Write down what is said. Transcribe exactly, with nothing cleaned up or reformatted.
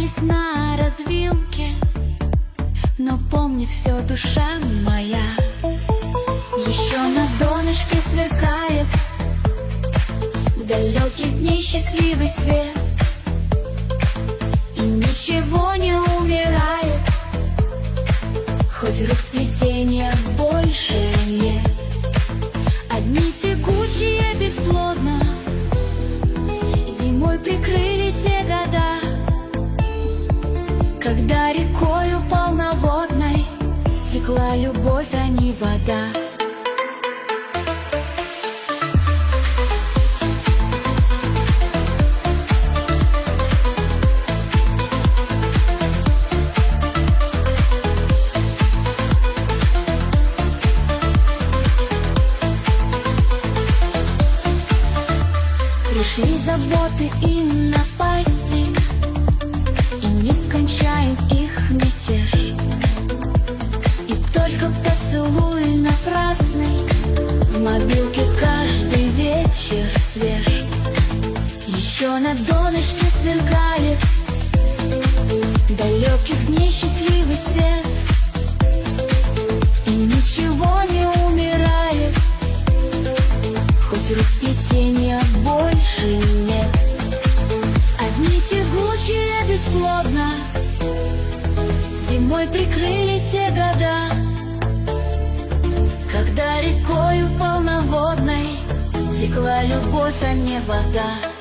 расстались на развилке, но помнит все душа моя. Еще на донышке сверкает далеких дней счастливый свет, и ничего не умирает, хоть рук сплетения больше нет. Одни тягучие бесплодно зимой прикрыли те года, когда рекою полноводной текла любовь, а не вода. Пришли заботы и напасти, и не скончаем их мятеж. И только поцелуй напрасный в мобилке каждый вечер свеж. Еще на донышке сверкает далеких дней счастливый свет, и ничего не умирает, хоть расплетения больше нет. Одни тягучие бесплодно зимой прикрыли те года, когда рекою полноводной текла любовь, а не вода.